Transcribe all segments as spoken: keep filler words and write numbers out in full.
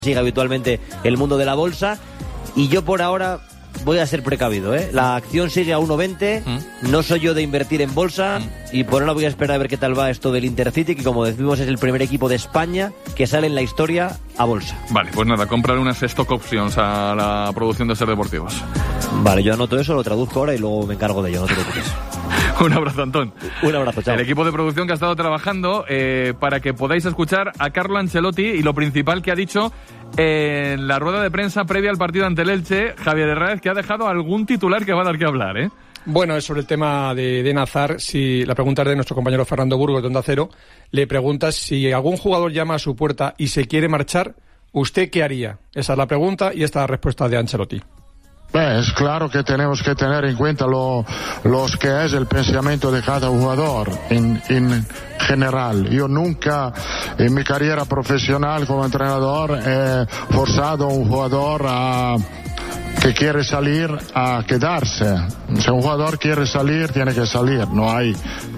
sigue habitualmente el mundo de la bolsa, y yo por ahora voy a ser precavido, ¿eh? La acción sigue a uno veinte, mm. no soy yo de invertir en bolsa, mm. y por ahora voy a esperar a ver qué tal va esto del Intercity, que como decimos es el primer equipo de España que sale en la historia a bolsa. Vale, pues nada, comprar unas stock options a la producción de Ser Deportivos. Vale, yo anoto eso, lo traduzco ahora y luego me encargo de ello, no te preocupes. Un abrazo, Antón. Un abrazo, chao. El equipo de producción que ha estado trabajando eh, para que podáis escuchar a Carlo Ancelotti y lo principal que ha dicho en la rueda de prensa previa al partido ante el Elche, Javier Herráez, que ha dejado algún titular que va a dar que hablar, ¿eh? Bueno, es sobre el tema de, de Nazar. Si la pregunta es de nuestro compañero Fernando Burgos de Onda Cero, le preguntas si algún jugador llama a su puerta y se quiere marchar, ¿usted qué haría? Esa es la pregunta y esta es la respuesta de Ancelotti. Beh, es claro que tenemos que tener en cuenta lo, los que es el pensamiento de cada jugador en, en general. Yo nunca en mi carrera profesional como entrenador he forzado a un jugador a que quiere salir a quedarse. Si un jugador quiere salir, tiene que salir. No hay,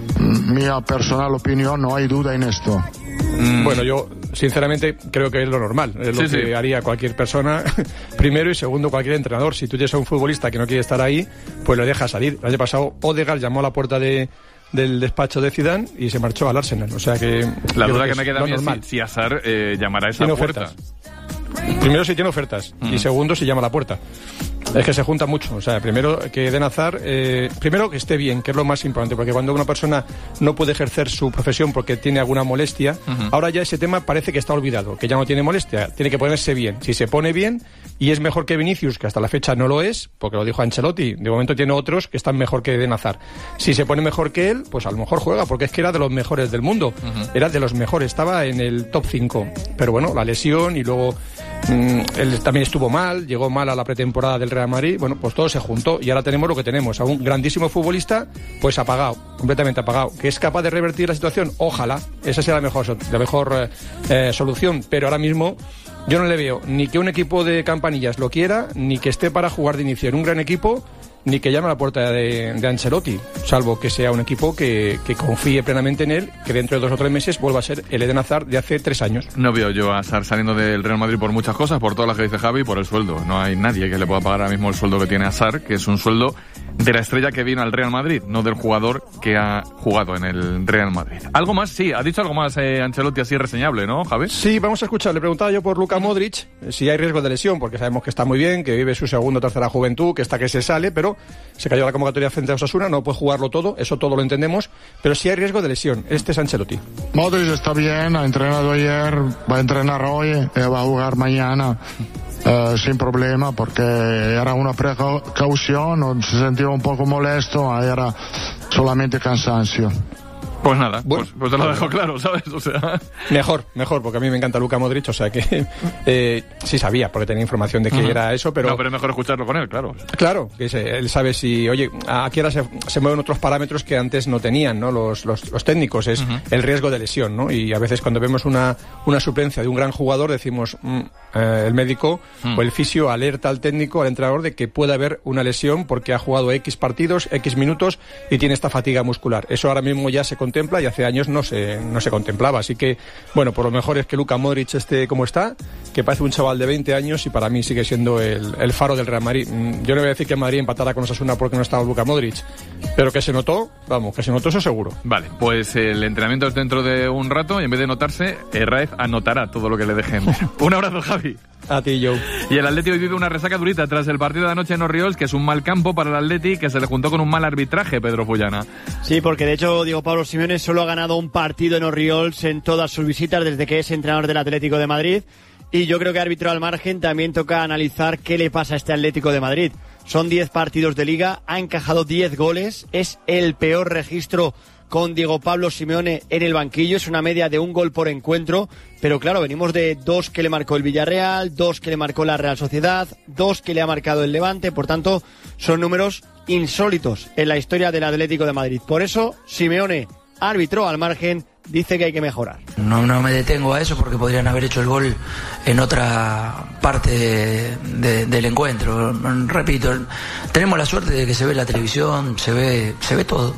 mi personal opinión, no hay duda en esto. Mm. Bueno, yo sinceramente creo que es lo normal, es lo sí, que sí. haría cualquier persona, primero, y segundo cualquier entrenador. Si tú tienes a un futbolista que no quiere estar ahí, pues lo dejas salir. El año pasado Odegaard llamó a la puerta de del despacho de Zidane y se marchó al Arsenal. O sea que la duda que, que me queda a mí es si, si Hazard eh, llamará a esa tiene puerta. Ofertas. Primero si tiene ofertas mm. y segundo si llama a la puerta. Es que se junta mucho. O sea, primero que den Hazard, eh, primero que esté bien, que es lo más importante, porque cuando una persona no puede ejercer su profesión porque tiene alguna molestia, uh-huh. ahora ya ese tema parece que está olvidado, que ya no tiene molestia, tiene que ponerse bien. Si se pone bien y es mejor que Vinicius, que hasta la fecha no lo es, porque lo dijo Ancelotti, de momento tiene otros que están mejor que Den Hazard. Si se pone mejor que él, pues a lo mejor juega, porque es que era de los mejores del mundo, uh-huh. era de los mejores, estaba en el top cinco. Pero bueno, la lesión y luego mmm, él también estuvo mal, llegó mal a la pretemporada del Real Madrid, bueno, pues todo se juntó y ahora tenemos lo que tenemos, a un grandísimo futbolista pues apagado, completamente apagado, que es capaz de revertir la situación, ojalá, esa sea la mejor, la mejor eh, solución, pero ahora mismo yo no le veo ni que un equipo de Campanillas lo quiera, ni que esté para jugar de inicio en un gran equipo, ni que llame a la puerta de, de Ancelotti, salvo que sea un equipo que, que confíe plenamente en él, que dentro de dos o tres meses vuelva a ser el Eden Hazard de hace tres años. No veo yo a Hazard saliendo del Real Madrid por muchas cosas, por todas las que dice Javi, por el sueldo. No hay nadie que le pueda pagar ahora mismo el sueldo que tiene Hazard, que es un sueldo de la estrella que vino al Real Madrid, no del jugador que ha jugado en el Real Madrid. ¿Algo más? Sí, ha dicho algo más eh, Ancelotti así reseñable, ¿no, Javi? Sí, vamos a escuchar. Le preguntaba yo por Luka Modric si hay riesgo de lesión, porque sabemos que está muy bien, que vive su segunda o tercera juventud, que está que se sale, pero se cayó la convocatoria frente a Osasuna, no puede jugarlo todo, eso todo lo entendemos, pero sí hay riesgo de lesión. Este es Ancelotti. Modric está bien, ha entrenado ayer, va a entrenar hoy, eh, va a jugar mañana. Uh, sin problema, porque era una precaución, se sentía un poco molesto, era solamente cansancio. Pues nada, bueno, pues, pues te lo dejo claro, ¿sabes? O sea... Mejor, mejor, porque a mí me encanta Luka Modric, o sea que eh, sí sabía, porque tenía información de que uh-huh. era eso, pero... No, pero es mejor escucharlo con él, claro. Claro, que se, él sabe si, oye, aquí ahora se, se mueven otros parámetros que antes no tenían, ¿no? Los, los, los técnicos, es uh-huh. el riesgo de lesión, ¿no? Y a veces cuando vemos una, una suplencia de un gran jugador decimos, mm, eh, el médico uh-huh. o el fisio alerta al técnico, al entrenador, de que puede haber una lesión porque ha jugado X partidos, X minutos y tiene esta fatiga muscular. Eso ahora mismo ya se contempla y hace años no se, no se contemplaba. Así que, bueno, por lo mejor es que Luka Modric esté como está, que parece un chaval de veinte años y para mí sigue siendo el, el faro del Real Madrid. Yo no voy a decir que Madrid empatara con Osasuna porque no estaba Luka Modric, pero que se notó, vamos, que se notó eso seguro. Vale, pues el entrenamiento es dentro de un rato y en vez de notarse, Herráez anotará todo lo que le dejen. Un abrazo, Javi. A ti, Joe. Y el Atleti hoy vive una resaca durita tras el partido de anoche en Orriols, que es un mal campo para el Atleti, que se le juntó con un mal arbitraje, Pedro Fullana. Sí, porque de hecho Diego Pablo Simeone solo ha ganado un partido en Orriols en todas sus visitas desde que es entrenador del Atlético de Madrid. Y yo creo que árbitro al margen también toca analizar qué le pasa a este Atlético de Madrid. Son diez partidos de Liga, ha encajado diez goles, es el peor registro con Diego Pablo Simeone en el banquillo, es una media de un gol por encuentro, pero claro, venimos de dos que le marcó el Villarreal, dos que le marcó la Real Sociedad, dos que le ha marcado el Levante, por tanto, son números insólitos en la historia del Atlético de Madrid. Por eso, Simeone, árbitro al margen, dice que hay que mejorar. No, no me detengo a eso porque podrían haber hecho el gol en otra parte de, de, del encuentro. Repito, tenemos la suerte de que se ve la televisión, se ve, se ve todo.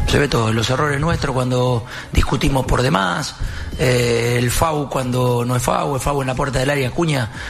Se ve todo, los errores nuestros cuando discutimos por demás, eh, el F A U cuando no es F A U, el F A U en la puerta del área, Acuña